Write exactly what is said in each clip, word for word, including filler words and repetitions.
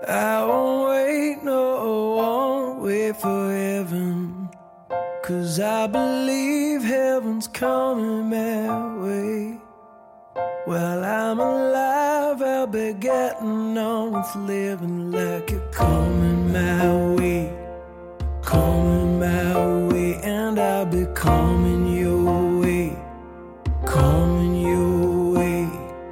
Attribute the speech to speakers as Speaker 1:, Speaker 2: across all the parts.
Speaker 1: I won't wait, no, I won't wait for heaven, 'cause I believe heaven's coming my way. While I'm alive, I'll be getting on with living like you're coming my way, coming my way, and I'll be coming your way, coming your way.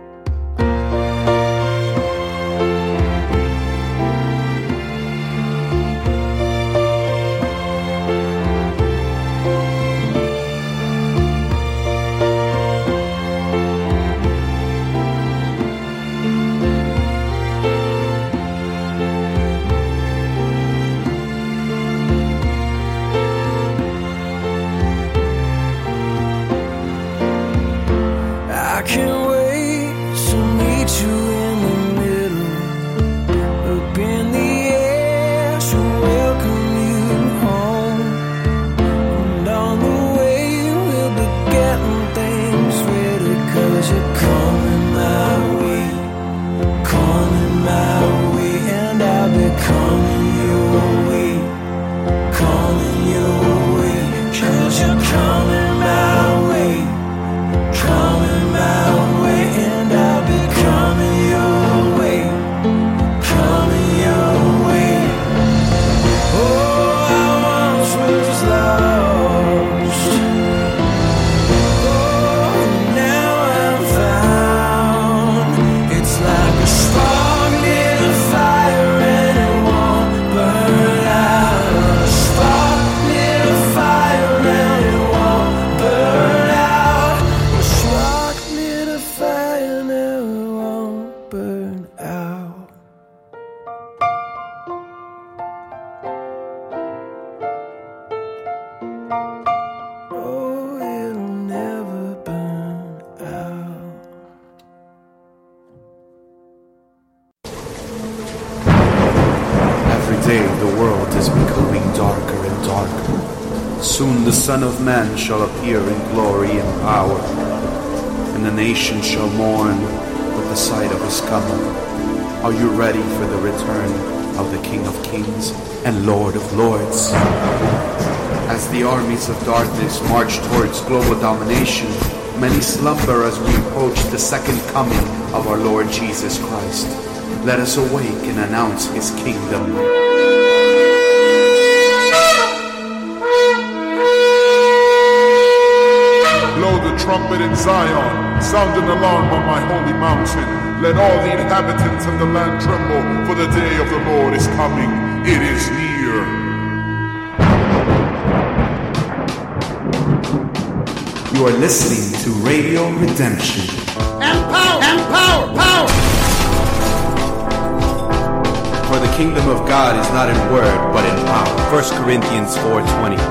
Speaker 1: I can't wait to meet you in the middle, up in the air to welcome you home. And on the way we'll be getting things ready, 'cause you're coming my way, coming my way, and I'll be coming your way, coming your way, 'cause you're coming my way, coming my way, and I'll be coming your way, coming your way. Oh, I once was lost, oh, now I'm found. It's like a spark lit a fire and it won't burn out. A spark lit a fire and it won't burn out. A spark lit a fire and it won't burn out. Oh, it'll never burn out.
Speaker 2: Every day the world is becoming darker and darker. Soon the Son of Man shall appear in glory and power, and the nations shall mourn with the sight of his coming. Are you ready for the return of the King of Kings and Lord of Lords? As the armies of darkness march towards global domination, many slumber as we approach the second coming of our Lord Jesus Christ. Let us awake and announce his kingdom.
Speaker 3: Blow the trumpet in Zion, sound an alarm on my holy mountain. Let all the inhabitants of the land tremble, for the day of the Lord is coming. It is near.
Speaker 2: You are listening to Radio Redemption.
Speaker 4: And power, and power, power.
Speaker 2: For the kingdom of God is not in word, but in power. First Corinthians four twenty.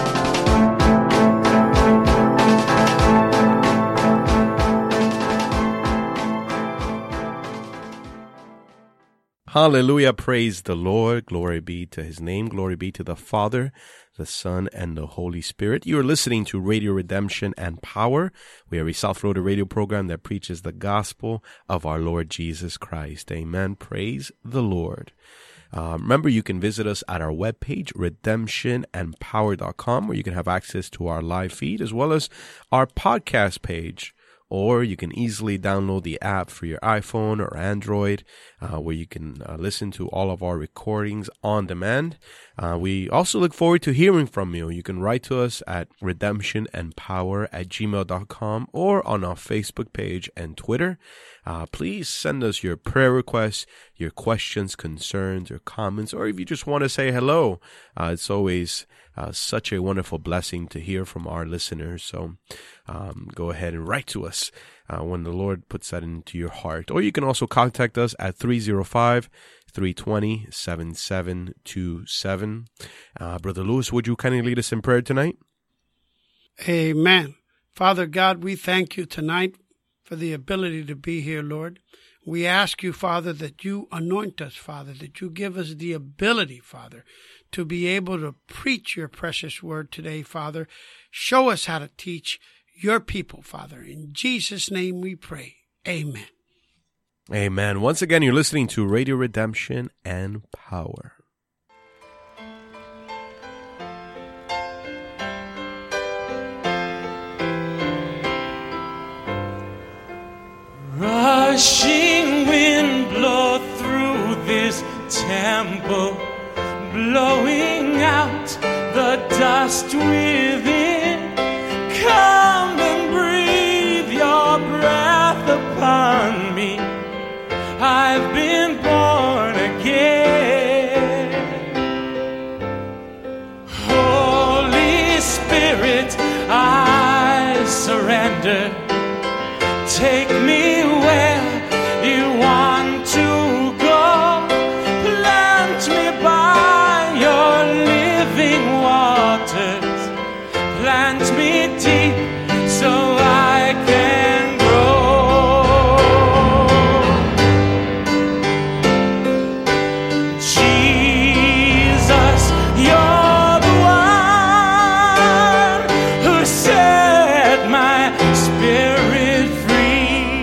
Speaker 5: Hallelujah. Praise the Lord. Glory be to his name. Glory be to the Father, the Son, and the Holy Spirit. You are listening to Radio Redemption and Power. We are a self-loaded radio program that preaches the gospel of our Lord Jesus Christ. Amen. Praise the Lord. Uh, remember, you can visit us at our webpage, redemption and power dot com, where you can have access to our live feed as well as our podcast page. Or you can easily download the app for your iPhone or Android, uh, where you can uh, listen to all of our recordings on demand. Uh, we also look forward to hearing from you. You can write to us at redemptionandpower at gmail dot com or on our Facebook page and Twitter. Uh, please send us your prayer requests, your questions, concerns, or comments, or if you just want to say hello. Uh, it's always uh, such a wonderful blessing to hear from our listeners. So um, go ahead and write to us uh, when the Lord puts that into your heart. Or you can also contact us at three oh five, three two zero, seven seven two seven. Uh, Brother Lewis, would you kindly lead us in prayer tonight?
Speaker 4: Amen. Father God, we thank you tonight for the ability to be here, Lord. We ask you, Father, that you anoint us, Father, that you give us the ability, Father, to be able to preach your precious word today, Father. Show us how to teach your people, Father. In Jesus' name we pray. Amen.
Speaker 5: Amen. Once again, you're listening to Radio Redemption and Power.
Speaker 1: Rushing wind blow through this temple, blowing out the dust within. Come and breathe your breath upon me. I've been born again. Holy Spirit, I surrender. Take me where you want to go. Plant me by your living waters. Plant me deep so I can grow. Jesus, you're the one who set my spirit free.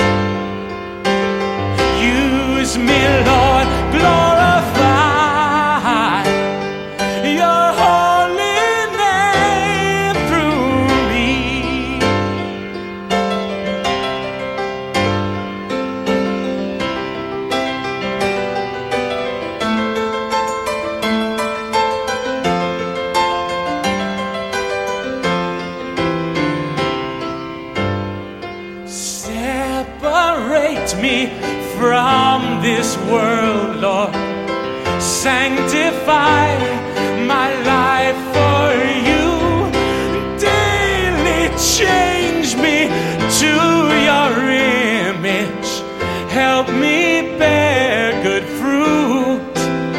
Speaker 1: Use me, Lord, glorify your holy name through me. Separate me from this world, Lord. Sanctify my life for you. Daily change me to your image. Help me bear good fruit.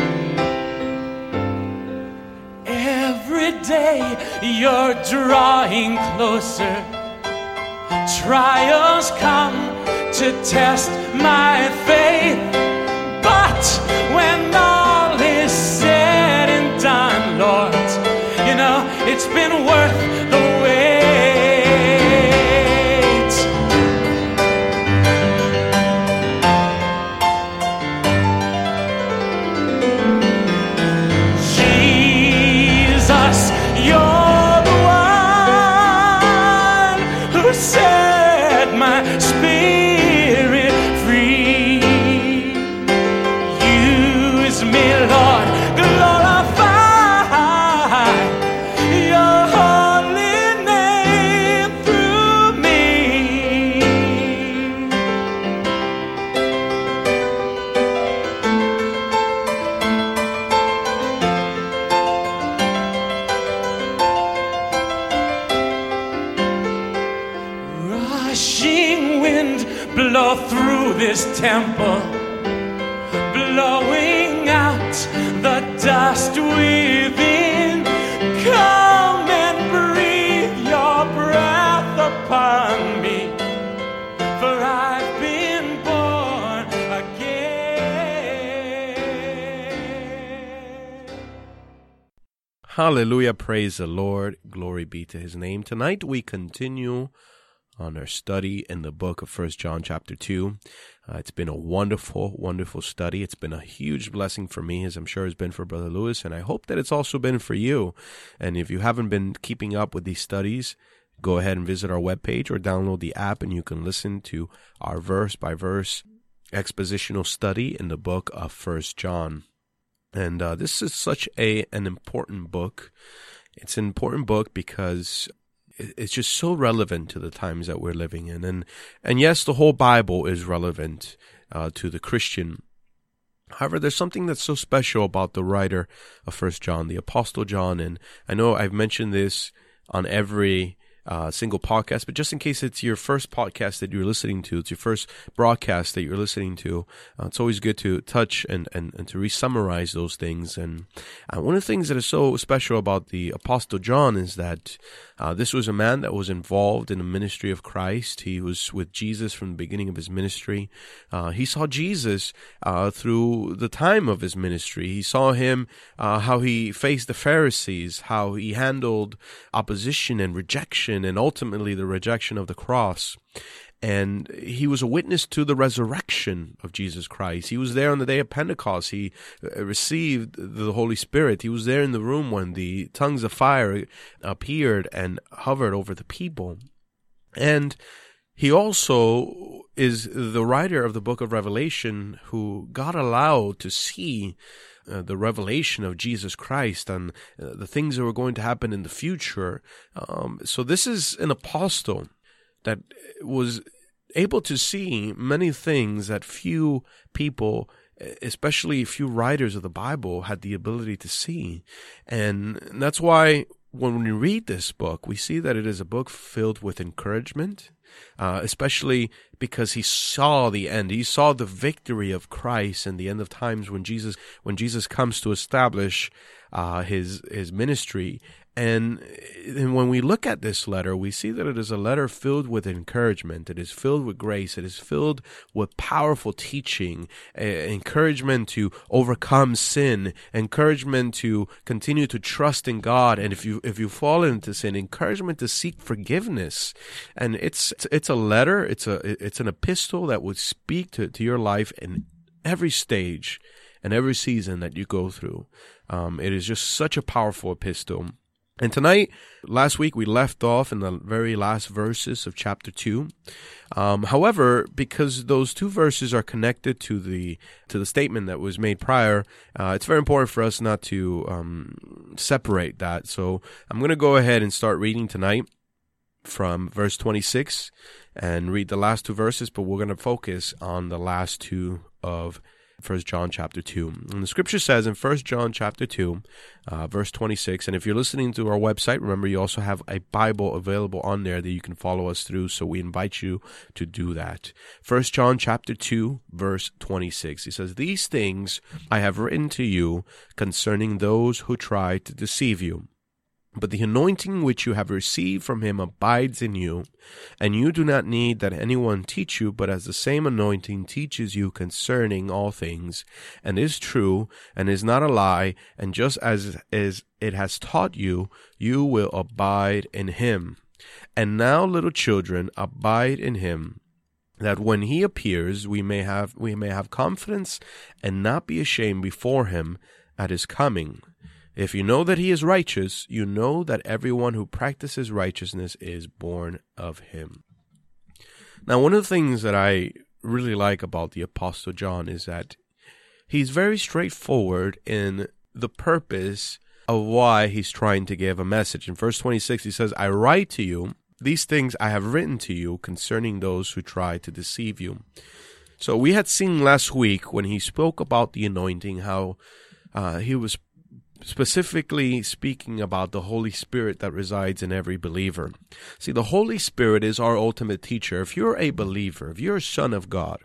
Speaker 1: Every day you're drawing closer. Trials come to test my faith, but when all is said and done, Lord, you know, it's been worth the wait. Jesus, you're the one who set my spirit free. Use me, Lord, glorify your holy name through me. Rushing wind blow through this temple, blowing out the dust within. Come and breathe your breath upon me, for I've been born again.
Speaker 5: Hallelujah. Praise the Lord. Glory be to his name. Tonight we continue on our study in the book of First John chapter two. Uh, it's been a wonderful, wonderful study. It's been a huge blessing for me, as I'm sure it's been for Brother Lewis, and I hope that it's also been for you. And if you haven't been keeping up with these studies, go ahead and visit our webpage or download the app, and you can listen to our verse-by-verse expositional study in the book of First John. And uh, this is such a an important book. It's an important book because it's just so relevant to the times that we're living in. And and yes, the whole Bible is relevant uh, to the Christian. However, there's something that's so special about the writer of First John, the Apostle John. And I know I've mentioned this on every uh, single podcast, but just in case it's your first podcast that you're listening to, it's your first broadcast that you're listening to, uh, it's always good to touch and, and, and to re-summarize those things. And uh, one of the things that is so special about the Apostle John is that uh, this was a man that was involved in the ministry of Christ. He was with Jesus from the beginning of his ministry. Uh, he saw Jesus uh, through the time of his ministry. He saw him, uh, how he faced the Pharisees, how he handled opposition and rejection, and ultimately the rejection of the cross. And he was a witness to the resurrection of Jesus Christ. He was there on the day of Pentecost. He received the Holy Spirit. He was there in the room when the tongues of fire appeared and hovered over the people. And he also is the writer of the book of Revelation who God allowed to see uh, the revelation of Jesus Christ and uh, the things that were going to happen in the future. Um, so this is an apostle that was able to see many things that few people, especially few writers of the Bible, had the ability to see. And that's why when we read this book, we see that it is a book filled with encouragement, uh, especially because he saw the end. He saw the victory of Christ in the end of times when Jesus when Jesus comes to establish uh, his his ministry. And, and when we look at this letter, we see that it is a letter filled with encouragement. It is filled with grace. It is filled with powerful teaching, uh, encouragement to overcome sin, encouragement to continue to trust in God. And if you if you fall into sin, encouragement to seek forgiveness. And it's it's a letter. It's a it's an epistle that would speak to, to your life in every stage and every season that you go through. Um, it is just such a powerful epistle. And tonight, last week, we left off in the very last verses of chapter two. Um, however, because those two verses are connected to the to the statement that was made prior, uh, it's very important for us not to um, separate that. So I'm going to go ahead and start reading tonight from verse twenty-six and read the last two verses, but we're going to focus on the last two of First John chapter two. And the scripture says in First John chapter two, uh, verse twenty-six, and if you're listening to our website, remember you also have a Bible available on there that you can follow us through, so we invite you to do that. First John chapter two, verse twenty-six, he says, "These things I have written to you concerning those who try to deceive you. But the anointing which you have received from him abides in you, and you do not need that anyone teach you, but as the same anointing teaches you concerning all things, and is true, and is not a lie, and just as is it has taught you, you will abide in him. And now, little children, abide in him, that when he appears, we may have we may have confidence and not be ashamed before him at his coming. If you know that he is righteous, you know that everyone who practices righteousness is born of him." Now, one of the things that I really like about the Apostle John is that he's very straightforward in the purpose of why he's trying to give a message. In verse twenty-six, he says, "I write to you, these things I have written to you concerning those who try to deceive you." So we had seen last week when he spoke about the anointing, how uh, he was specifically speaking about the Holy Spirit that resides in every believer. See, the Holy Spirit is our ultimate teacher. If you're a believer, if you're a son of God,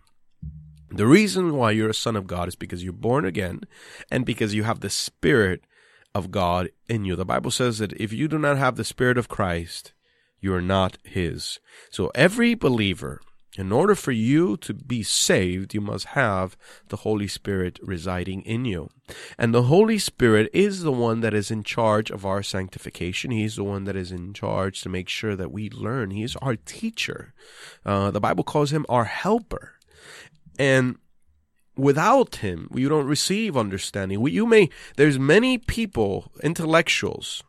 Speaker 5: the reason why you're a son of God is because you're born again and because you have the Spirit of God in you. The Bible says that if you do not have the Spirit of Christ, you are not his. So every believer, in order for you to be saved, you must have the Holy Spirit residing in you. And the Holy Spirit is the one that is in charge of our sanctification. He's the one that is in charge to make sure that we learn. He is our teacher. Uh, the Bible calls him our helper. And without him, you don't receive understanding. You may, there's many people, intellectuals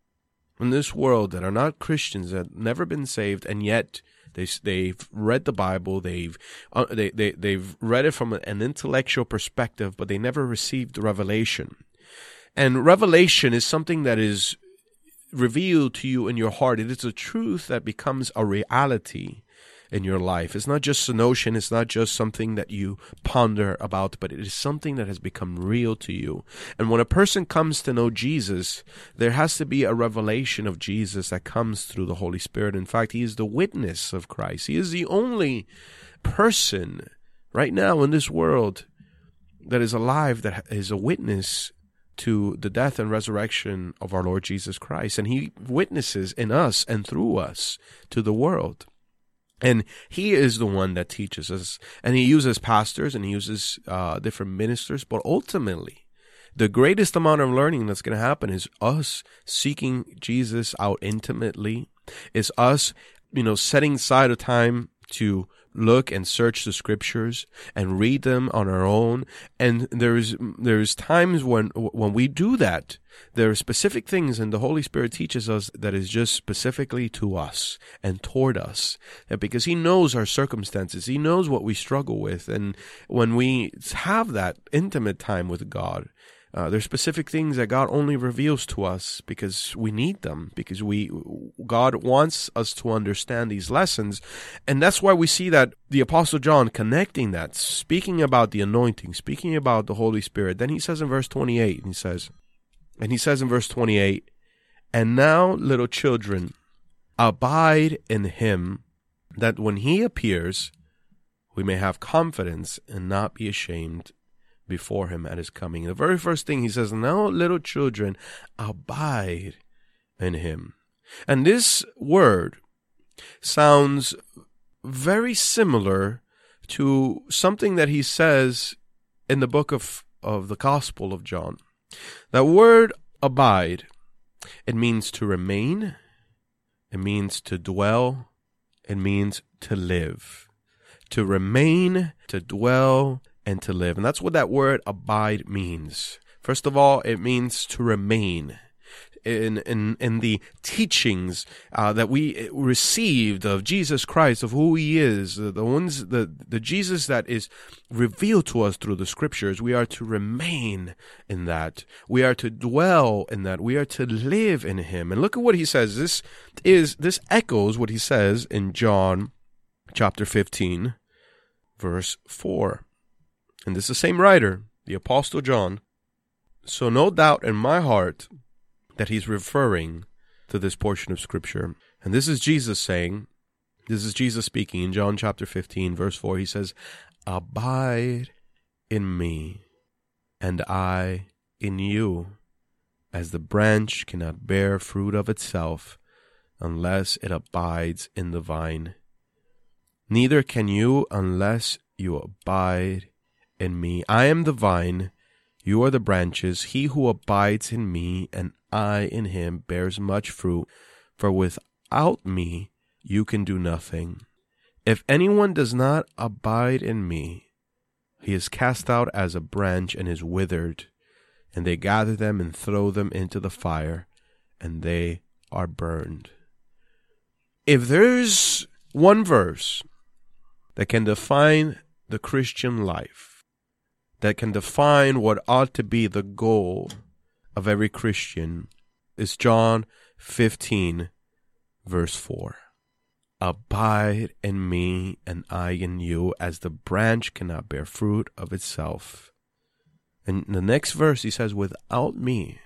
Speaker 5: in this world that are not Christians, that have never been saved, and yet They, they've read the Bible, they've uh, they, they, they've read it from an intellectual perspective, but they never received revelation. And revelation is something that is revealed to you in your heart. It is a truth that becomes a reality in your life. It's not just a notion, it's not just something that you ponder about, but it is something that has become real to you. And when a person comes to know Jesus, there has to be a revelation of Jesus that comes through the Holy Spirit. In fact, he is the witness of Christ. He is the only person right now in this world that is alive that is a witness to the death and resurrection of our Lord Jesus Christ. And he witnesses in us and through us to the world. And he is the one that teaches us. And he uses pastors and he uses uh, different ministers. But ultimately, the greatest amount of learning that's going to happen is us seeking Jesus out intimately. Is us, you know, setting aside a time to look and search the scriptures and read them on our own. And there's there's times when when we do that, there are specific things, and the Holy Spirit teaches us that is just specifically to us and toward us, because He knows our circumstances. He knows what we struggle with. And when we have that intimate time with God, Uh, there's specific things that God only reveals to us because we need them, because we God wants us to understand these lessons. And that's why we see that the Apostle John connecting that, speaking about the anointing, speaking about the Holy Spirit. Then he says in verse twenty-eight, and he says, and he says in verse twenty-eight, "And now, little children, abide in Him, that when He appears, we may have confidence and not be ashamed before Him at His coming." The very first thing he says, "Now, little children, abide in Him." And this word sounds very similar to something that he says in the book of, of the Gospel of John. That word abide, it means to remain, it means to dwell, it means to live. To remain, to dwell, and to live. And that's what that word abide means. First of all, it means to remain. In in, in the teachings uh, that we received of Jesus Christ, of who He is, the, the ones, the, the Jesus that is revealed to us through the scriptures, we are to remain in that. We are to dwell in that. We are to live in Him. And look at what He says. This is this echoes what He says in John chapter fifteen, verse four. And this is the same writer, the Apostle John. So no doubt in my heart that he's referring to this portion of Scripture. And this is Jesus saying, this is Jesus speaking in John chapter fifteen, verse four. He says, "Abide in me, and I in you, as the branch cannot bear fruit of itself unless it abides in the vine. Neither can you unless you abide in me. I am the vine, you are the branches. He who abides in me and I in him bears much fruit, for without me you can do nothing. If anyone does not abide in me, he is cast out as a branch and is withered, and they gather them and throw them into the fire, and they are burned." If there's one verse that can define the Christian life, that can define what ought to be the goal of every Christian, is John fifteen, verse four. "Abide in me, and I in you, as the branch cannot bear fruit of itself." And in the next verse, he says, "Without me,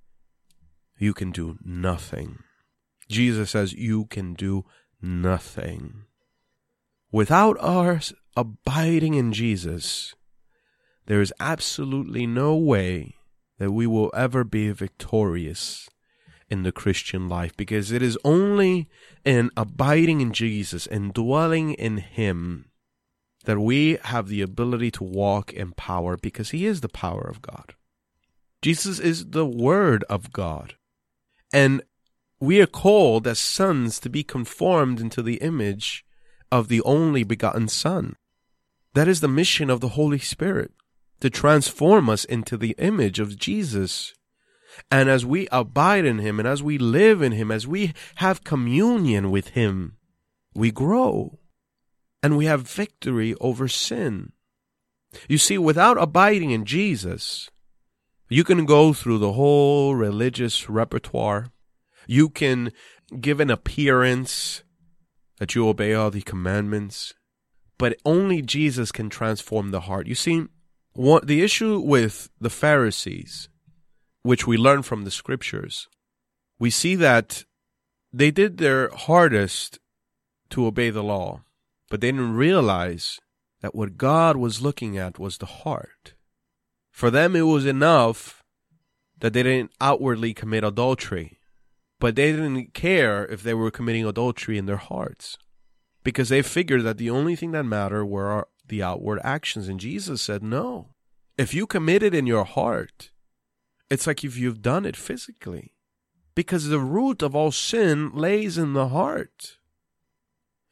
Speaker 5: you can do nothing." Jesus says, you can do nothing. Without our abiding in Jesus, there is absolutely no way that we will ever be victorious in the Christian life, because it is only in abiding in Jesus and dwelling in Him that we have the ability to walk in power, because He is the power of God. Jesus is the Word of God. And we are called as sons to be conformed into the image of the only begotten Son. That is the mission of the Holy Spirit, to transform us into the image of Jesus. And as we abide in Him, and as we live in Him, as we have communion with Him, we grow, and we have victory over sin. You see, without abiding in Jesus, you can go through the whole religious repertoire. You can give an appearance that you obey all the commandments, but only Jesus can transform the heart. You see, what the issue with the Pharisees, which we learn from the scriptures, we see that they did their hardest to obey the law, but they didn't realize that what God was looking at was the heart. For them, it was enough that they didn't outwardly commit adultery, but they didn't care if they were committing adultery in their hearts, because they figured that the only thing that mattered were the outward actions. And Jesus said, no. If you commit it in your heart, it's like if you've done it physically, because the root of all sin lays in the heart.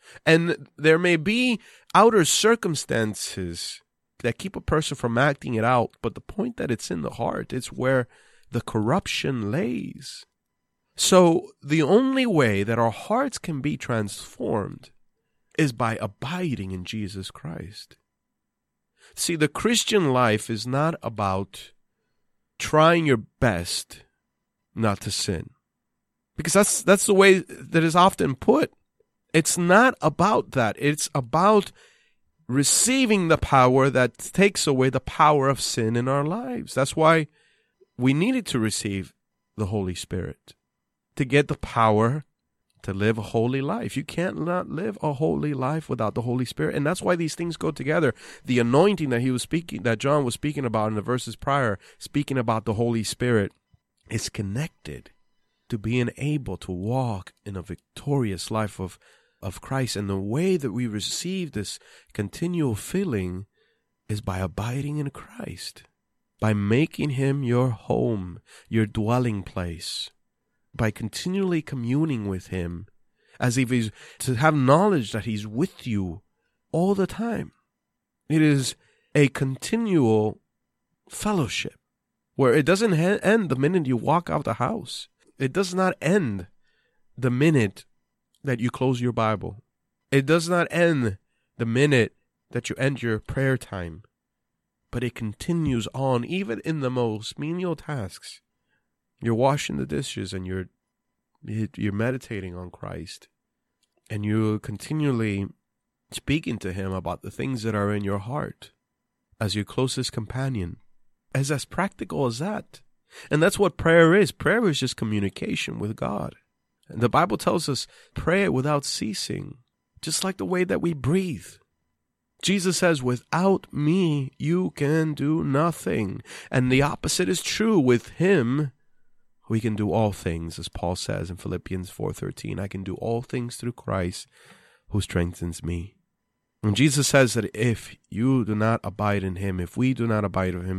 Speaker 5: And there may be outer circumstances that keep a person from acting it out, but the point that it's in the heart, it's where the corruption lays. So the only way that our hearts can be transformed is by abiding in Jesus Christ. See, the Christian life is not about trying your best not to sin. Because that's that's the way that is often put. It's not about that. It's about receiving the power that takes away the power of sin in our lives. That's why we needed to receive the Holy Spirit, to get the power to live a holy life. You can't not live a holy life without the Holy Spirit. And that's why these things go together. The anointing that he was speaking, that John was speaking about in the verses prior, speaking about the Holy Spirit, is connected to being able to walk in a victorious life of, of Christ. And the way that we receive this continual filling is by abiding in Christ, by making him your home, your dwelling place, by continually communing with him, as if he's to have knowledge that he's with you all the time. It is a continual fellowship where it doesn't end the minute you walk out the house. It does not end the minute that you close your Bible. It does not end the minute that you end your prayer time. But it continues on, even in the most menial tasks. You're washing the dishes and you're you're meditating on Christ. And you're continually speaking to him about the things that are in your heart as your closest companion. As as practical as that. And that's what prayer is. Prayer is just communication with God. And the Bible tells us, pray without ceasing, just like the way that we breathe. Jesus says, without me, you can do nothing. And the opposite is true. With him, we can do all things, as Paul says in Philippians four thirteen. I can do all things through Christ who strengthens me. And Jesus says that if you do not abide in him, if we do not abide in him,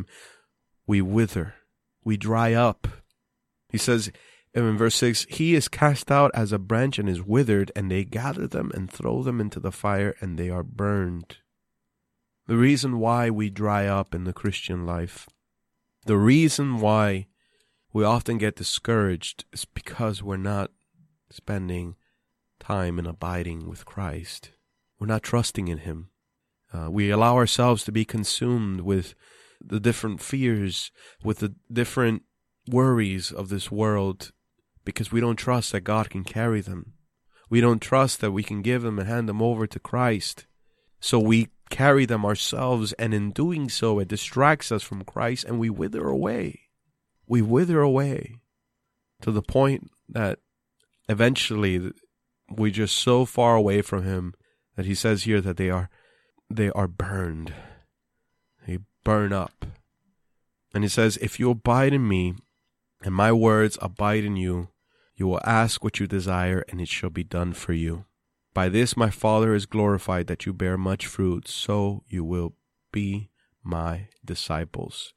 Speaker 5: we wither, we dry up. He says in verse six, he is cast out as a branch and is withered, and they gather them and throw them into the fire, and they are burned. The reason why we dry up in the Christian life, the reason why we often get discouraged is because we're not spending time in abiding with Christ. We're not trusting in him. Uh, we allow ourselves to be consumed with the different fears, with the different worries of this world, because we don't trust that God can carry them. We don't trust that we can give them and hand them over to Christ. So we carry them ourselves, and in doing so, it distracts us from Christ, and we wither away. We wither away to the point that eventually we're just so far away from him that he says here that they are they are burned. They burn up. And he says, if you abide in me, and my words abide in you, you will ask what you desire, and it shall be done for you. By this my Father is glorified, that you bear much fruit, so you will be my disciples.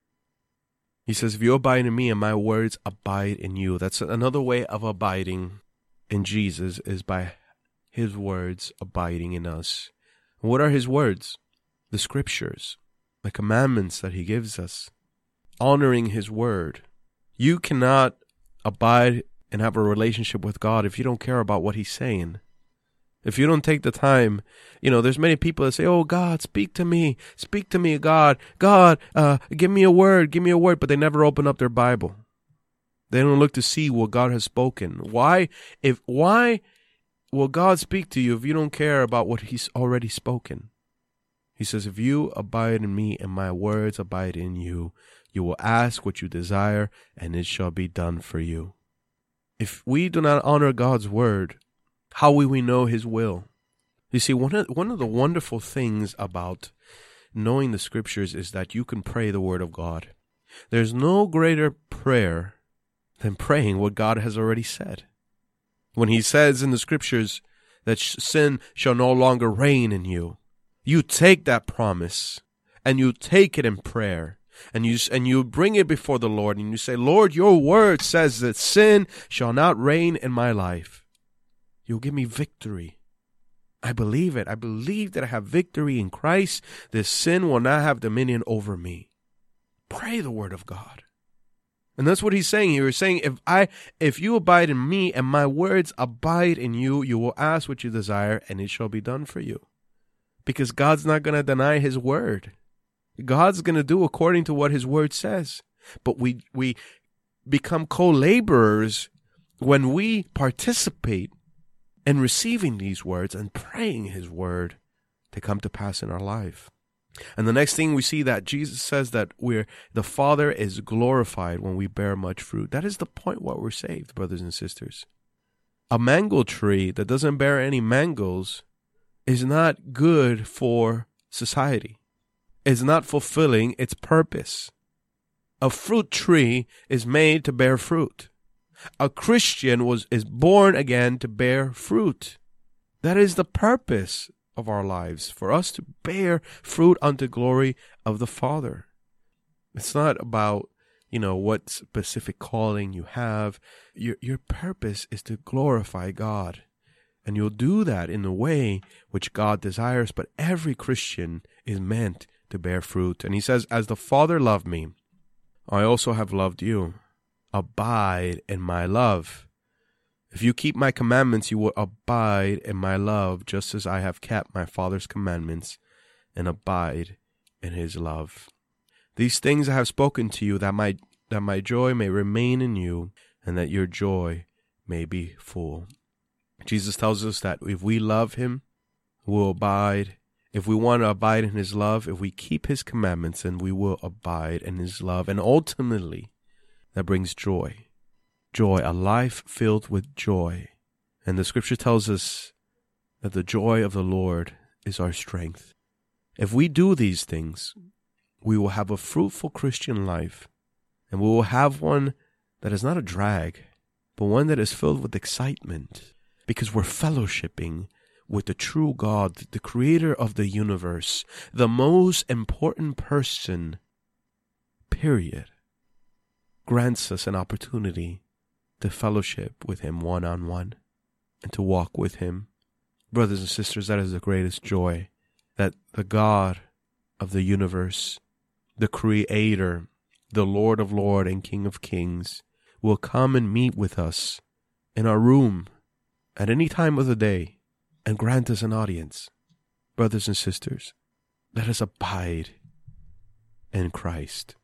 Speaker 5: He says, if you abide in me and my words abide in you. That's another way of abiding in Jesus, is by his words abiding in us. And what are his words? The scriptures, the commandments that he gives us, honoring his word. You cannot abide and have a relationship with God if you don't care about what he's saying. If you don't take the time, you know, there's many people that say, oh, God, speak to me. Speak to me, God. God, uh, give me a word. Give me a word. But they never open up their Bible. They don't look to see what God has spoken. Why? If why will God speak to you if you don't care about what he's already spoken? He says, if you abide in me and my words abide in you, you will ask what you desire, and it shall be done for you. If we do not honor God's word, how will we know his will? You see, one of, one of the wonderful things about knowing the scriptures is that you can pray the word of God. There's no greater prayer than praying what God has already said. When he says in the scriptures that sin shall no longer reign in you, you take that promise and you take it in prayer. And you and you bring it before the Lord, and you say, Lord, your word says that sin shall not reign in my life. You'll give me victory. I believe it. I believe that I have victory in Christ. This sin will not have dominion over me. Pray the word of God. And that's what he's saying here. He's saying, if I, if you abide in me and my words abide in you, you will ask what you desire and it shall be done for you. Because God's not going to deny his word. God's going to do according to what his word says. But we, we become co-laborers when we participate in receiving these words and praying his word to come to pass in our life. And the next thing we see that Jesus says that we're, the Father is glorified when we bear much fruit. That is the point why we're saved, brothers and sisters. A mango tree that doesn't bear any mangoes is not good for society. It's not fulfilling its purpose. A fruit tree is made to bear fruit. A Christian was is born again to bear fruit. That is the purpose of our lives, for us to bear fruit unto glory of the Father. It's not about, you know, what specific calling you have. Your your purpose is to glorify God. And you'll do that in the way which God desires, but every Christian is meant to bear fruit. And he says, as the Father loved me, I also have loved you. Abide in my love. If you keep my commandments, you will abide in my love, just as I have kept my Father's commandments and abide in his love. These things I have spoken to you, that my that my joy may remain in you, and that your joy may be full. Jesus tells us that if we love him, we'll abide. If we want to abide in his love, if we keep his commandments, then we will abide in his love. And ultimately, that brings joy. Joy, a life filled with joy. And the scripture tells us that the joy of the Lord is our strength. If we do these things, we will have a fruitful Christian life, and we will have one that is not a drag, but one that is filled with excitement, because we're fellowshipping with the true God, the creator of the universe, the most important person, period, grants us an opportunity to fellowship with him one-on-one and to walk with him. Brothers and sisters, that is the greatest joy, that the God of the universe, the Creator, the Lord of Lords and King of Kings, will come and meet with us in our room at any time of the day and grant us an audience. Brothers and sisters, let us abide in Christ.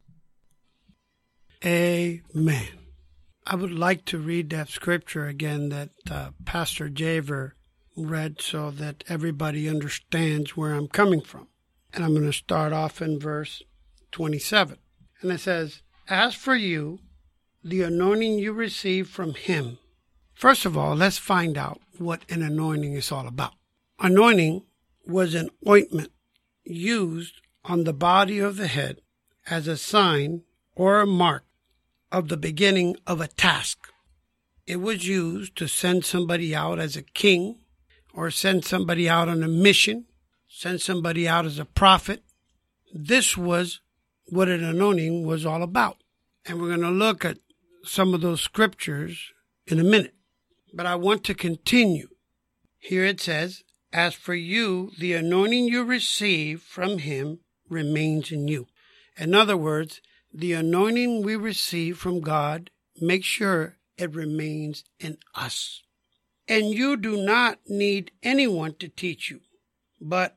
Speaker 4: Amen. I would like to read that scripture again that uh, Pastor Javer read so that everybody understands where I'm coming from. And I'm going to start off in verse twenty-seven. And it says, as for you, the anointing you receive from him. First of all, let's find out what an anointing is all about. Anointing was an ointment used on the body of the head as a sign or a mark of the beginning of a task. It was used to send somebody out as a king, or send somebody out on a mission, send somebody out as a prophet. This was what an anointing was all about. And we're going to look at some of those scriptures in a minute. But I want to continue. Here it says, as for you, the anointing you receive from him remains in you. In other words, the anointing we receive from God, make sure it remains in us. And you do not need anyone to teach you, but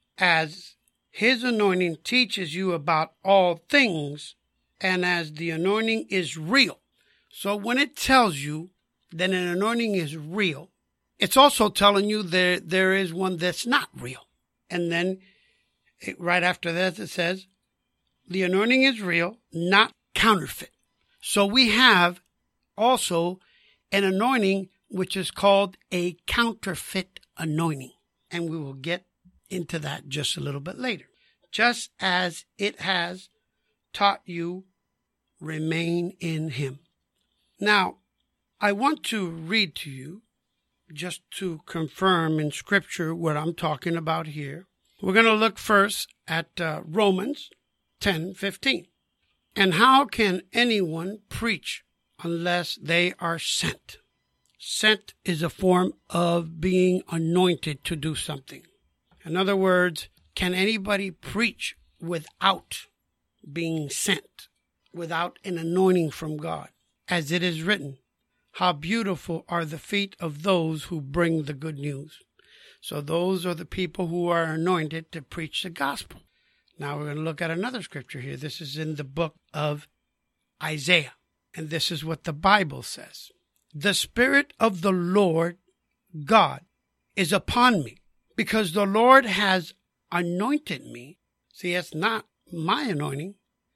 Speaker 4: as his anointing teaches you about all things, and as the anointing is real. So when it tells you that an anointing is real, it's also telling you there there is one that's not real. And then it, right after that it says, the anointing is real, not counterfeit. So we have also an anointing which is called a counterfeit anointing. And we will get into that just a little bit later. Just as it has taught you, remain in him. Now, I want to read to you, just to confirm in Scripture what I'm talking about here. We're going to look first at uh, Romans ten fifteen. And how can anyone preach unless they are sent? Sent is a form of being anointed to do something. In other words, can anybody preach without being sent, without an anointing from God? As it is written, how beautiful are the feet of those who bring the good news. So those are the people who are anointed to preach the gospel. Now we're going to look at another scripture here. This is in the book of Isaiah. And this is what the Bible says. The Spirit of the Lord God is upon me, because the Lord has anointed me. See, it's not my anointing,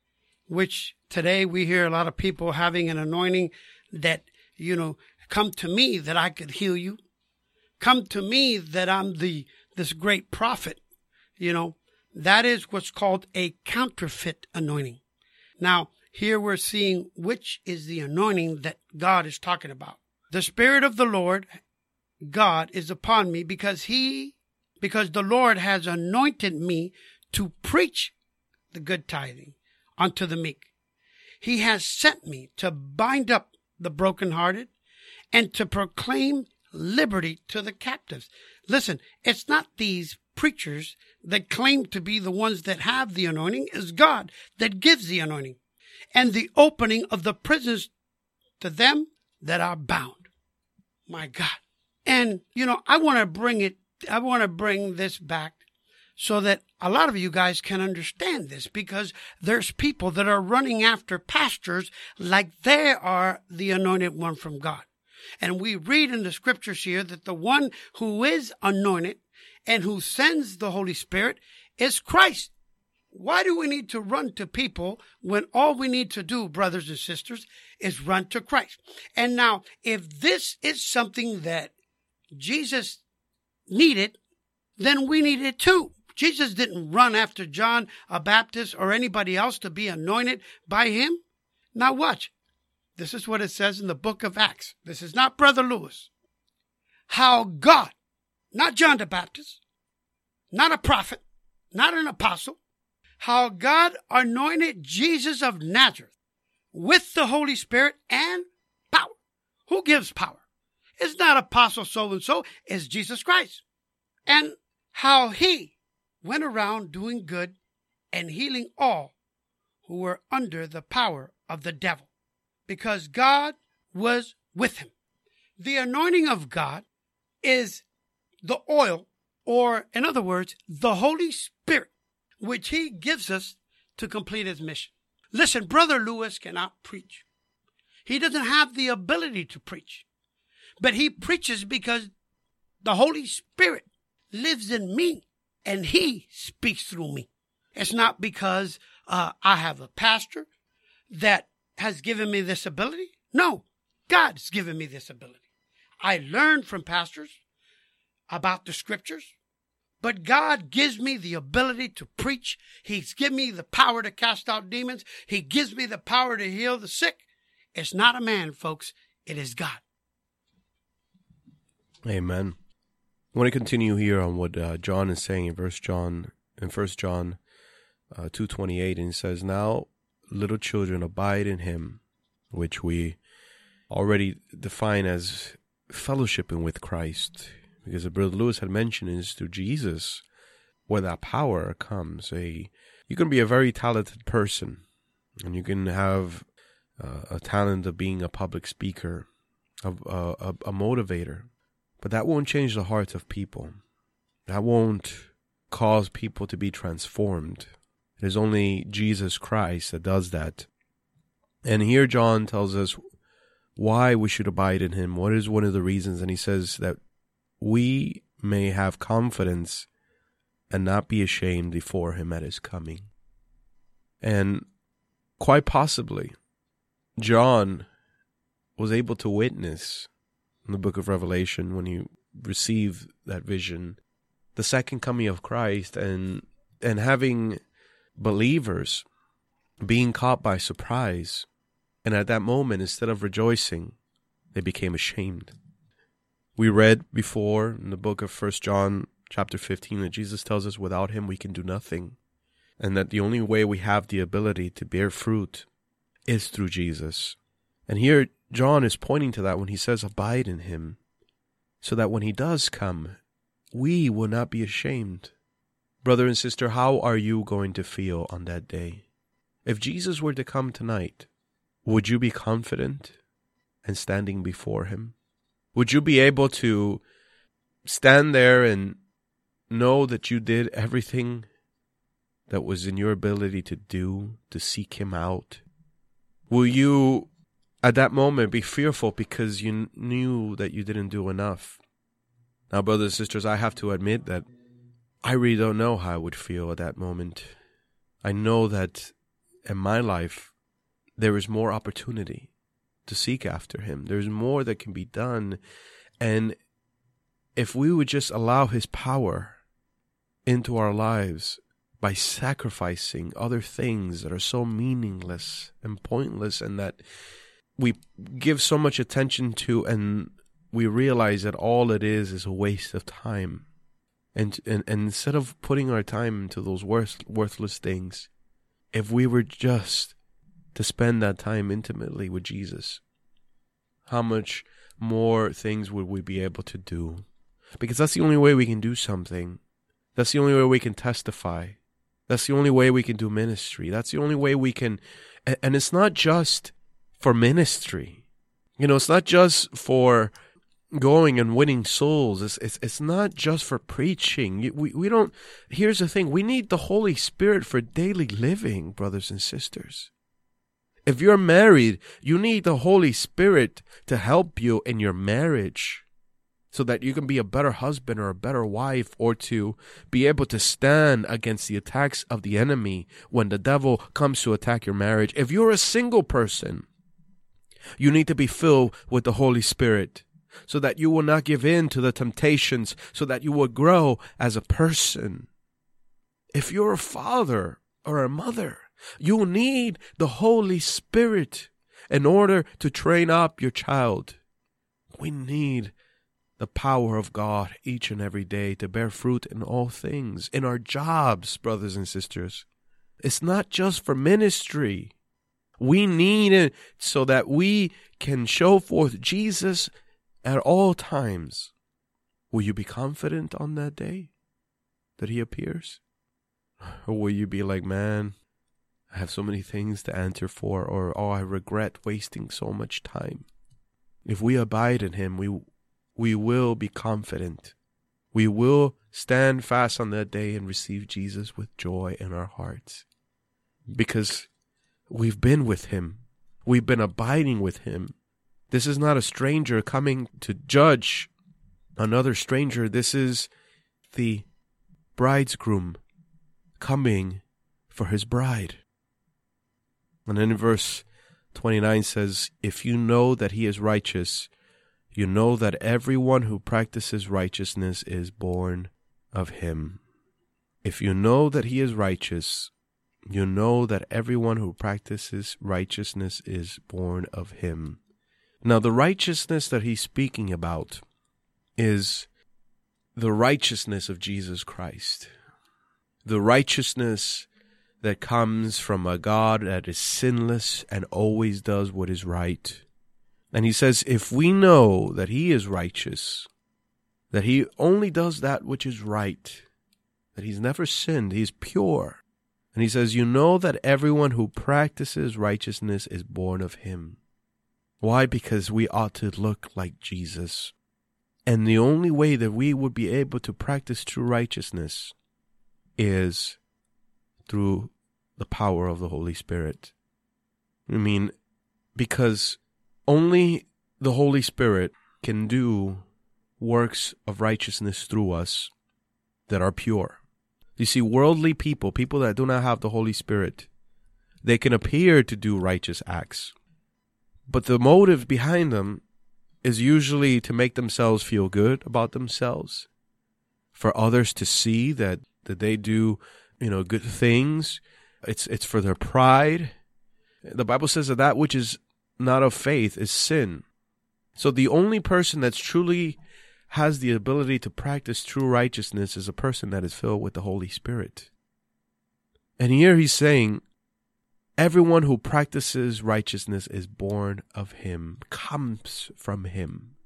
Speaker 4: which today we hear a lot of people having an anointing that, you know, come to me that I could heal you. Come to me that I'm the this great prophet. You know, that is what's called a counterfeit anointing. Now, here we're seeing which is the anointing that God is talking about. The Spirit of the Lord, God, is upon me because he, because the Lord has anointed me to preach the good tidings unto the meek. He has sent me to bind up the brokenhearted and to proclaim liberty to the captives. Listen, it's not these preachers that claim to be the ones that have the anointing. It's God that gives the anointing. And the opening of the prisons to them that are bound. My God. And, you know, I want to bring it, I want to bring this back so that a lot of you guys can understand this, because there's people that are running after pastors like they are the anointed one from God. And we read in the scriptures here that the one who is anointed and who sends the Holy Spirit is Christ. Why do we need to run to people when all we need to do, brothers and sisters, is run to Christ? And now, if this is something that Jesus needed, then we need it too. Jesus didn't run after John a Baptist or anybody else to be anointed by him. Now watch. This is what it says in the book of Acts. This is not Brother Lewis. How God, not John the Baptist, not a prophet, not an apostle, how God anointed Jesus of Nazareth with the Holy Spirit and power. Who gives power? It's not apostle so-and-so, it's Jesus Christ. And how he went around doing good and healing all who were under the power of the devil, because God was with him. The anointing of God is the oil, or in other words, the Holy Spirit, which he gives us to complete his mission. Listen, Brother Lewis cannot preach. He doesn't have the ability to preach, but he preaches because the Holy Spirit lives in me and he speaks through me. It's not because uh, I have a pastor that has given me this ability. No, God's given me this ability. I learned from pastors about the scriptures, but God gives me the ability to preach. He's given me the power to cast out demons. He gives me the power to heal the sick. It's not a man, folks. It is God.
Speaker 5: Amen. I want to continue here on what uh, John is saying in First John, in First John uh, two twenty-eight, and he says, "Now, little children, abide in him," which we already define as fellowshipping with Christ, because as Brother Lewis had mentioned, is through Jesus where that power comes. A you can be a very talented person, and you can have uh, a talent of being a public speaker, of uh, a, a motivator, but that won't change the hearts of people. That won't cause people to be transformed. It is only Jesus Christ that does that. And here John tells us why we should abide in him. What is one of the reasons? And he says that we may have confidence and not be ashamed before him at his coming. And quite possibly, John was able to witness in the book of Revelation, when he received that vision, the second coming of Christ, and and having believers being caught by surprise. And at that moment, instead of rejoicing, they became ashamed. We read before in the book of First John chapter fifteen that Jesus tells us without him we can do nothing, and that the only way we have the ability to bear fruit is through Jesus. And here John is pointing to that when he says, abide in him, so that when he does come, we will not be ashamed. Brother and sister, how are you going to feel on that day? If Jesus were to come tonight, would you be confident and standing before him? Would you be able to stand there and know that you did everything that was in your ability to do to seek him out? Will you at that moment be fearful because you knew that you didn't do enough? Now, brothers and sisters, I have to admit that I really don't know how I would feel at that moment. I know that in my life, there is more opportunity to seek after him. There's more that can be done. And if we would just allow his power into our lives by sacrificing other things that are so meaningless and pointless and that we give so much attention to, and we realize that all it is is a waste of time. And, and, and instead of putting our time into those worth, worthless things, if we were just to spend that time intimately with Jesus, how much more things would we be able to do? Because that's the only way we can do something. That's the only way we can testify. That's the only way we can do ministry. That's the only way we can, and, and it's not just for ministry. You know, it's not just for going and winning souls. It's, it's, it's not just for preaching. We, we don't, here's the thing. We need the Holy Spirit for daily living, brothers and sisters. If you're married, you need the Holy Spirit to help you in your marriage so that you can be a better husband or a better wife, or to be able to stand against the attacks of the enemy when the devil comes to attack your marriage. If you're a single person, you need to be filled with the Holy Spirit so that you will not give in to the temptations, so that you will grow as a person. If you're a father or a mother, you need the Holy Spirit in order to train up your child. We need the power of God each and every day to bear fruit in all things, in our jobs, brothers and sisters. It's not just for ministry. We need it so that we can show forth Jesus at all times. Will you be confident on that day that he appears? Or will you be like, man, I have so many things to answer for, or, oh, I regret wasting so much time? If we abide in him, we we will be confident. We will stand fast on that day and receive Jesus with joy in our hearts. Because we've been with him. We've been abiding with him. This is not a stranger coming to judge another stranger. This is the bridegroom coming for his bride. And then in verse twenty-nine says, if you know that he is righteous, you know that everyone who practices righteousness is born of him. If you know that he is righteous, you know that everyone who practices righteousness is born of him. Now, the righteousness that he's speaking about is the righteousness of Jesus Christ. The righteousness that comes from a God that is sinless and always does what is right. And he says, if we know that he is righteous, that he only does that which is right, that he's never sinned, he's pure. And he says, you know that everyone who practices righteousness is born of him. Why? Because we ought to look like Jesus. And the only way that we would be able to practice true righteousness is through the power of the Holy Spirit. I mean, because only the Holy Spirit can do works of righteousness through us that are pure. You see, worldly people, people that do not have the Holy Spirit, they can appear to do righteous acts, but the motive behind them is usually to make themselves feel good about themselves, for others to see that, that they do, you know, good things. It's it's for their pride. The Bible says that that which is not of faith is sin. So the only person that's truly has the ability to practice true righteousness is a person that is filled with the Holy Spirit. And here he's saying, Everyone who practices righteousness is born of him, comes from him,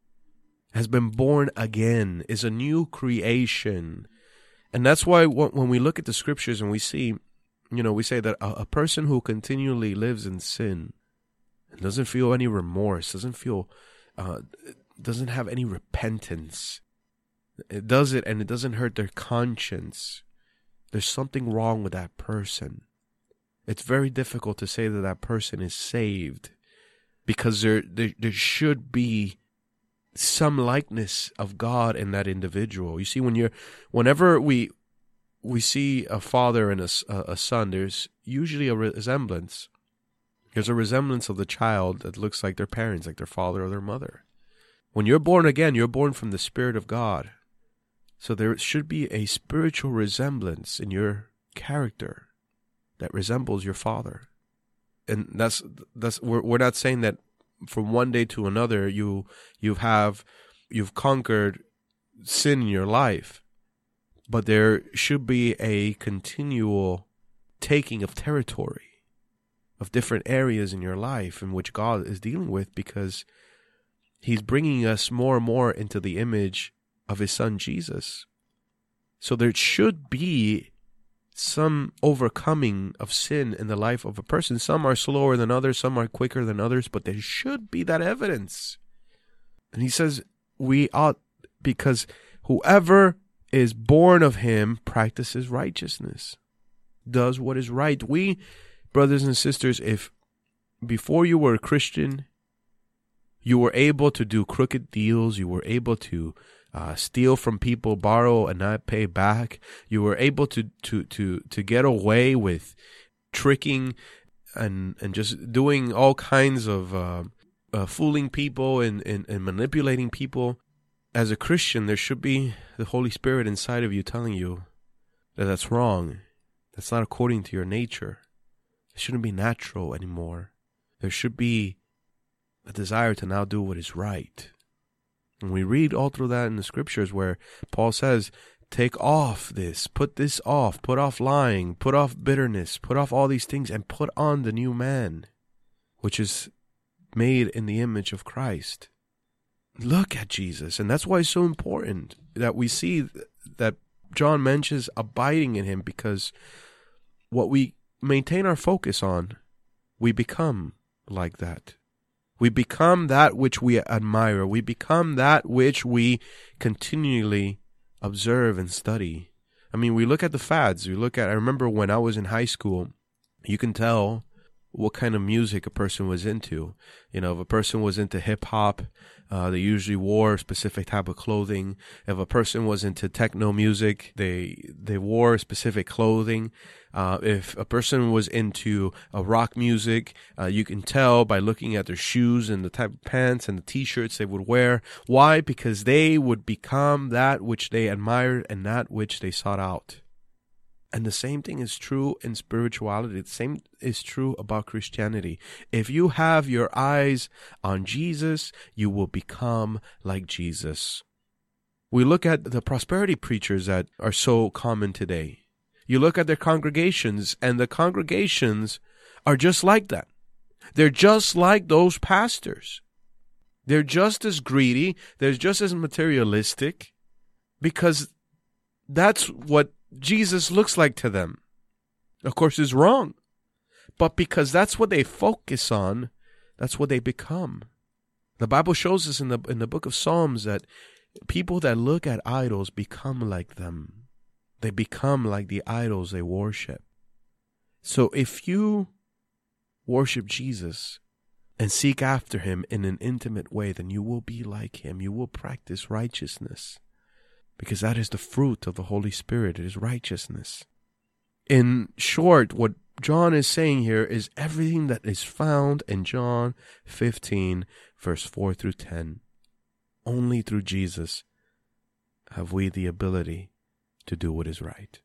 Speaker 5: has been born again, is a new creation. And that's why when we look at the scriptures and we see, you know, we say that a, a person who continually lives in sin and doesn't feel any remorse, doesn't feel, uh, doesn't have any repentance, it does it and it doesn't hurt their conscience, there's something wrong with that person. It's very difficult to say that that person is saved, because there, there, there should be some likeness of God in that individual. You see, when you're, whenever we we see a father and a, a son, there's usually a resemblance. There's a resemblance of the child that looks like their parents, like their father or their mother. When you're born again, you're born from the Spirit of God. So there should be a spiritual resemblance in your character that resembles your father. And that's that's we're we're not saying that from one day to another you you have you've conquered sin in your life, but there should be a continual taking of territory of different areas in your life in which God is dealing with, because he's bringing us more and more into the image of his son Jesus. So there should be some overcoming of sin in the life of a person. Some are slower than others, some are quicker than others, but there should be that evidence. And he says we ought, because whoever is born of him practices righteousness, does what is right. We, brothers and sisters, if before you were a Christian, you were able to do crooked deals, you were able to uh, steal from people, borrow and not pay back, you were able to to to to get away with tricking and and just doing all kinds of uh, uh, fooling people and, and and manipulating people. As a Christian, there should be the Holy Spirit inside of you telling you that that's wrong. That's not according to your nature. It shouldn't be natural anymore. There should be a desire to now do what is right. And we read all through that in the scriptures where Paul says, take off this, put this off, put off lying, put off bitterness, put off all these things, and put on the new man, which is made in the image of Christ. Look at Jesus. And that's why it's so important that we see that John mentions abiding in him, because what we maintain our focus on, we become like that. We become that which we admire. We become that which we continually observe and study. I mean, we look at the fads. We look at, I remember when I was in high school, you can tell what kind of music a person was into. You know, if a person was into hip hop, uh, they usually wore a specific type of clothing. If a person was into techno music, they they wore specific clothing. Uh, if a person was into uh, rock music, uh, you can tell by looking at their shoes and the type of pants and the t-shirts they would wear. Why? Because they would become that which they admired and that which they sought out. And the same thing is true in spirituality. The same is true about Christianity. If you have your eyes on Jesus, you will become like Jesus. We look at the prosperity preachers that are so common today. You look at their congregations, and the congregations are just like that. They're just like those pastors. They're just as greedy. They're just as materialistic, because that's what Jesus looks like to them. Of course, it's wrong. But because that's what they focus on, that's what they become. The Bible shows us in the in the book of Psalms that people that look at idols become like them. They become like the idols they worship. So if you worship Jesus and seek after him in an intimate way, then you will be like him. You will practice righteousness, because that is the fruit of the Holy Spirit. It is righteousness. In short, what John is saying here is everything that is found in John fifteen, verse four through ten. Only through Jesus have we the ability to do what is right.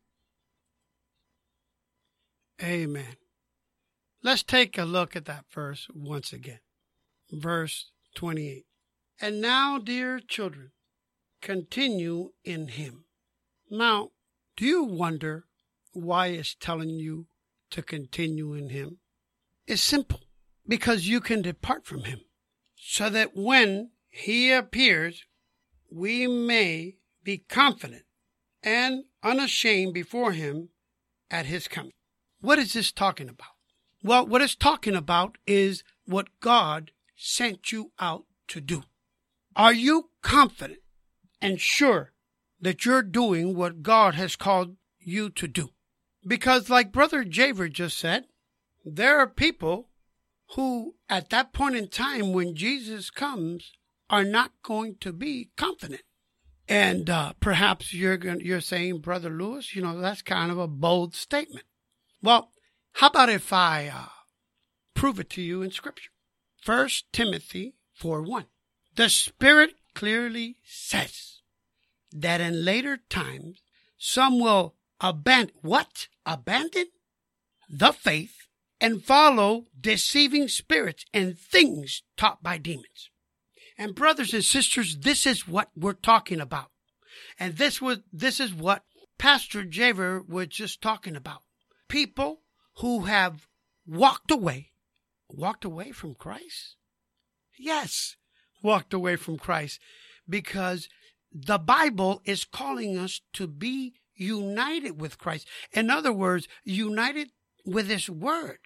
Speaker 4: Amen. Let's take a look at that verse once again. Verse twenty-eight. And now, dear children, continue in him. Now, do you wonder why it's telling you to continue in him is simple, because you can depart from him, so that when he appears, we may be confident and unashamed before him at his coming. What is this talking about? Well, what it's talking about is what God sent you out to do. Are you confident and sure that you're doing what God has called you to do? Because like Brother Javer just said, there are people who at that point in time when Jesus comes are not going to be confident. And uh, perhaps you're going, you're saying, Brother Lewis, you know, that's kind of a bold statement. Well, how about if I uh, prove it to you in Scripture? First Timothy four one. The Spirit clearly says that in later times some will abandon, what? Abandon the faith and follow deceiving spirits and things taught by demons. And brothers and sisters, this is what we're talking about. And this was this is what Pastor Javer was just talking about. People who have walked away, walked away from Christ. Yes, walked away from Christ, because the Bible is calling us to be united with Christ. In other words, united with his word.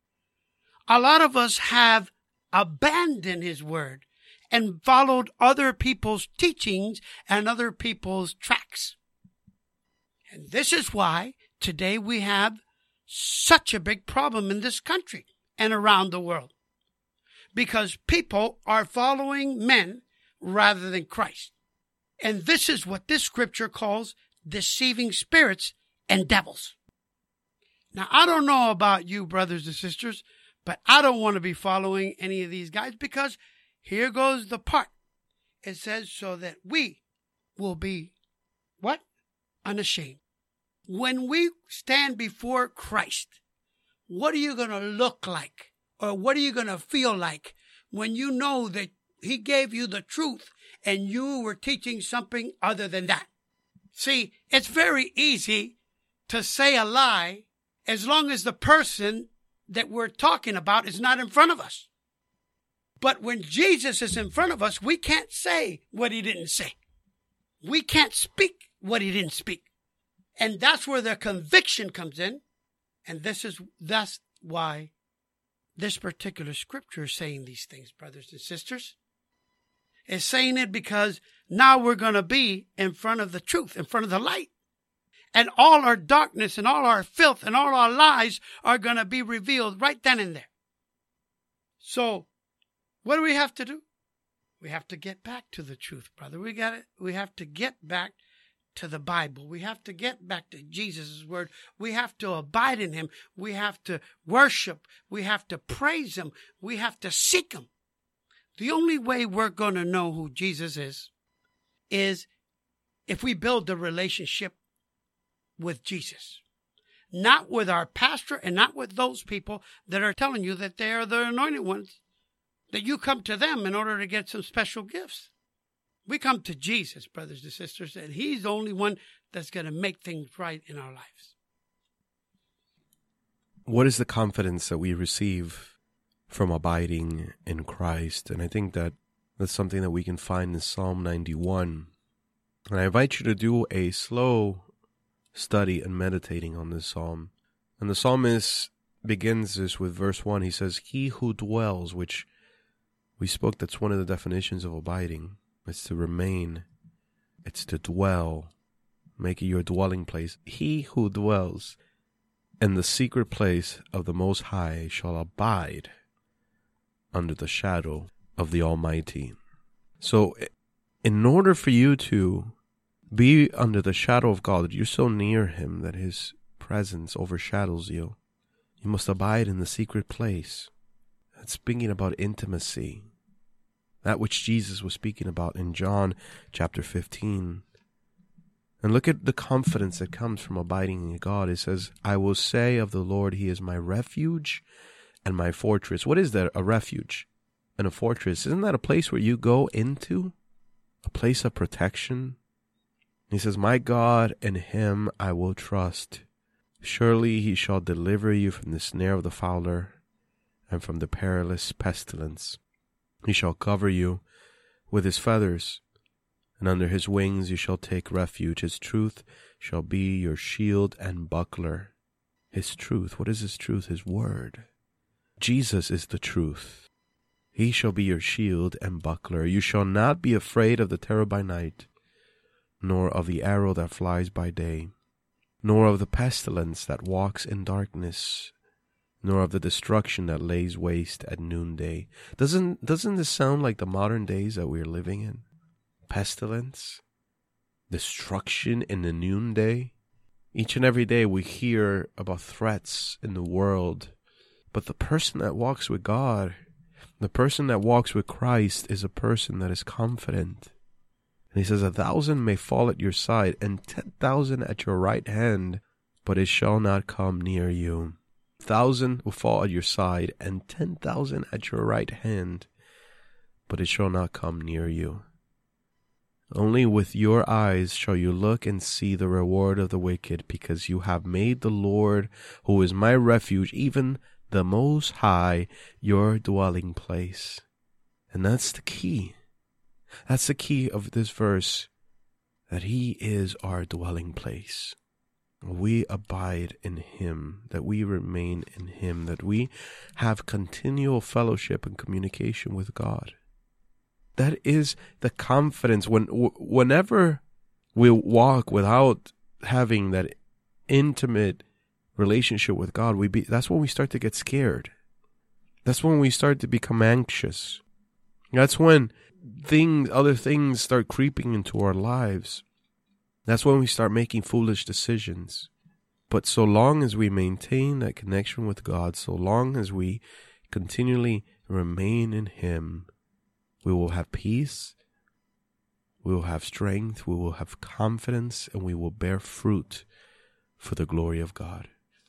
Speaker 4: A lot of us have abandoned his word and followed other people's teachings and other people's tracks. And this is why today we have such a big problem in this country and around the world. Because people are following men rather than Christ. And this is what this scripture calls deceiving spirits and devils. Now, I don't know about you, brothers and sisters, but I don't want to be following any of these guys, because here goes the part. It says, so that we will be, what? Unashamed. When we stand before Christ, what are you going to look like? Or what are you going to feel like when you know that he gave you the truth and you were teaching something other than that? See, it's very easy to say a lie as long as the person that we're talking about is not in front of us. But when Jesus is in front of us, we can't say what he didn't say. We can't speak what he didn't speak. And that's where the conviction comes in. And this is, that's why this particular scripture is saying these things, brothers and sisters. It's saying it because now we're going to be in front of the truth, in front of the light. And all our darkness and all our filth and all our lies are going to be revealed right then and there. So, what do we have to do? We have to get back to the truth, brother. We got it. We have to get back to the Bible. We have to get back to Jesus' word. We have to abide in him. We have to worship. We have to praise him. We have to seek him. The only way we're going to know who Jesus is, is if we build a relationship with Jesus. Not with our pastor and not with those people that are telling you that they are the anointed ones, that you come to them in order to get some special gifts. We come to Jesus, brothers and sisters, and he's the only one that's going to make things right in our lives.
Speaker 5: What is the confidence that we receive from abiding in Christ? And I think that that's something that we can find in Psalm ninety-one. And I invite you to do a slow study and meditating on this psalm. And the psalmist begins this with verse one. He says, he who dwells, which we spoke, that's one of the definitions of abiding. It's to remain. It's to dwell. Make it your dwelling place. He who dwells in the secret place of the Most High shall abide under the shadow of the Almighty. So, in order for you to be under the shadow of God, you're so near him that his presence overshadows you. You must abide in the secret place. It's speaking about intimacy. That which Jesus was speaking about in John chapter fifteen. And look at the confidence that comes from abiding in God. It says, I will say of the Lord, he is my refuge and my fortress. What is that, a refuge and a fortress? Isn't that a place where you go into? A place of protection? He says, my God, in him I will trust. Surely he shall deliver you from the snare of the fowler and from the perilous pestilence. He shall cover you with his feathers, and under his wings you shall take refuge. His truth shall be your shield and buckler. His truth, what is his truth? His word. Jesus is the truth. He shall be your shield and buckler. You shall not be afraid of the terror by night, nor of the arrow that flies by day, nor of the pestilence that walks in darkness, nor of the destruction that lays waste at noonday. Doesn't doesn't this sound like the modern days that we are living in? Pestilence, destruction in the noonday. Each and every day we hear about threats in the world, but the person that walks with God, the person that walks with Christ, is a person that is confident. And he says, a thousand may fall at your side and ten thousand at your right hand, but it shall not come near you. A thousand will fall at your side and ten thousand at your right hand, but it shall not come near you. Only with your eyes shall you look and see the reward of the wicked, because you have made the Lord, who is my refuge, even the Most High, your dwelling place. And that's the key. That's the key of this verse, that he is our dwelling place. We abide in him, that we remain in him, that we have continual fellowship and communication with God. That is the confidence. When whenever we walk without having that intimate relationship with God, we be, that's when we start to get scared. That's when we start to become anxious. That's when things, other things start creeping into our lives. That's when we start making foolish decisions. But so long as we maintain that connection with God, so long as we continually remain in him, we will have peace, we will have strength, we will have confidence, and we will bear fruit for the glory of God.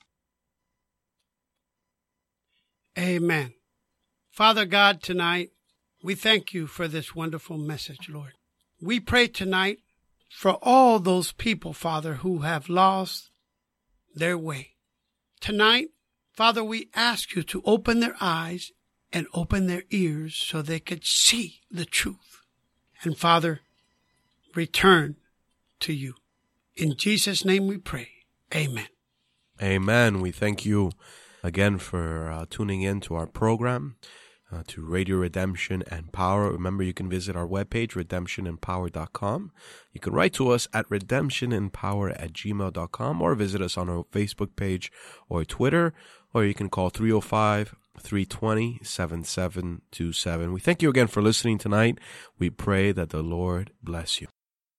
Speaker 4: Amen. Father God, tonight, we thank you for this wonderful message, Lord. We pray tonight for all those people, Father, who have lost their way. Tonight, Father, we ask you to open their eyes and open their ears so they could see the truth. And Father, return to you. In Jesus' name we pray. Amen.
Speaker 5: Amen. We thank you again for uh, tuning in to our program. Uh, to Radio Redemption and Power. Remember, you can visit our webpage, redemption and power dot com. You can write to us at redemption and power at gmail dot com, or visit us on our Facebook page or Twitter, or you can call three oh five, three two zero, seven seven two seven. We thank you again for listening tonight. We pray that the Lord bless you.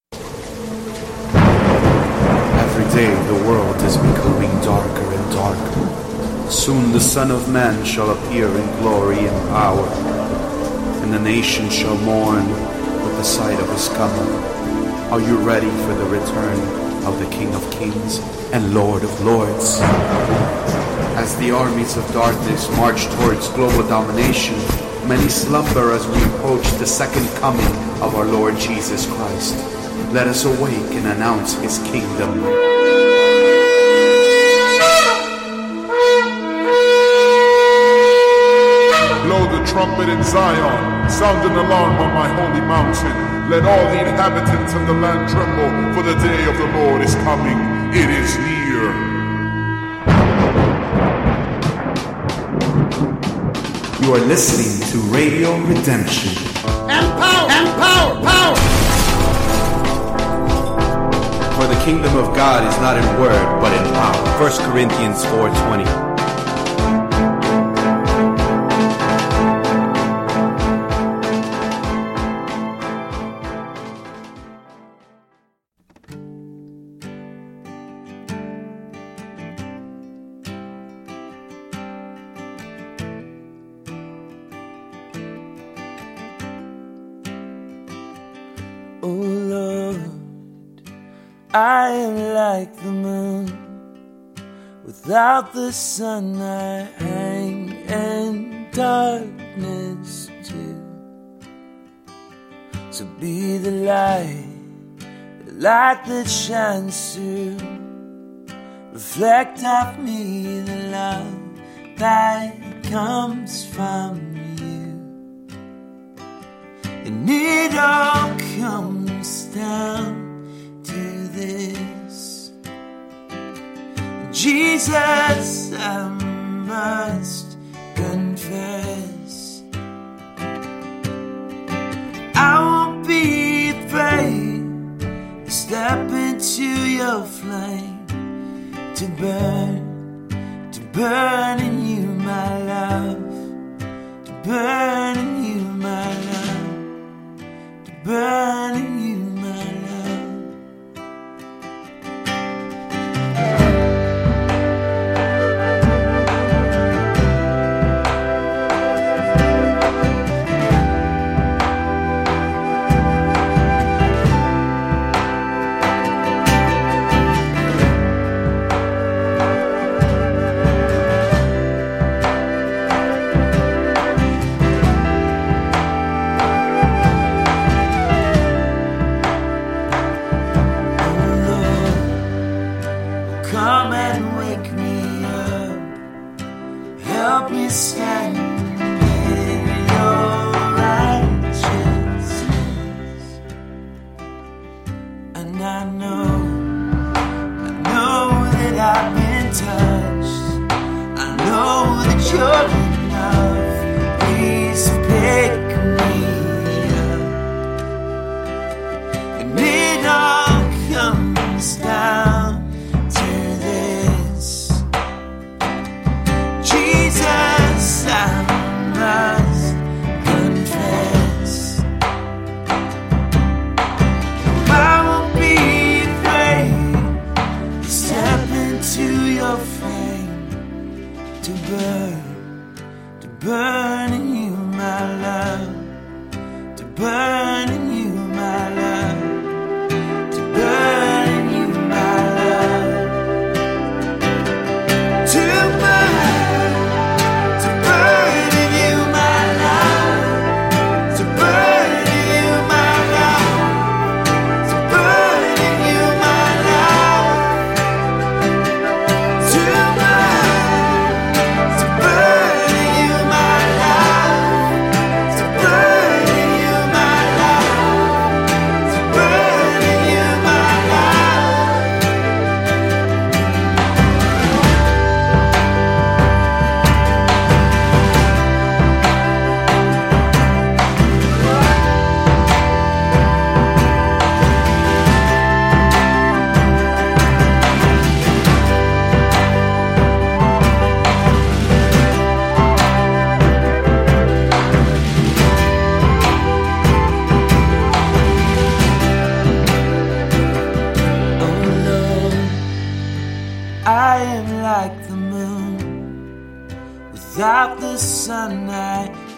Speaker 2: Every day the world is becoming darker and darker. Soon the Son of Man shall appear in glory and power, and the nations shall mourn with the sight of his coming. Are you ready for the return of the King of Kings and Lord of Lords? As the armies of darkness march towards global domination, many slumber as we approach the second coming of our Lord Jesus Christ. Let us awake and announce his kingdom.
Speaker 3: Blow the trumpet in Zion, sound an alarm on my holy mountain. Let all the inhabitants of the land tremble, for the day of the Lord is coming. It is near.
Speaker 2: You are listening to Radio Redemption.
Speaker 1: And power! And power! Power!
Speaker 2: For the kingdom of God is not in word, but in power. First Corinthians four twenty.
Speaker 1: Oh Lord, I am like the moon. Without the sun I hang in darkness too. So be the light, the light that shines through reflect off me the love that comes from you. And it all comes down to this: Jesus, I must confess, I won't be afraid to step into your flame, to burn, to burn in you, my love, to burn in you, my love, to burn in you, my love. Come and wake me up, help me stand in your righteousness. And I know, I know that I've been touched, I know that you're enough. Please pick me up, and it all comes down. Jesus, I must confess, I won't be afraid to step into your flame, to burn, to burn in you, my love, to burn in you, my love, to burn in you, my love, to burn. I am like the moon, without the sun I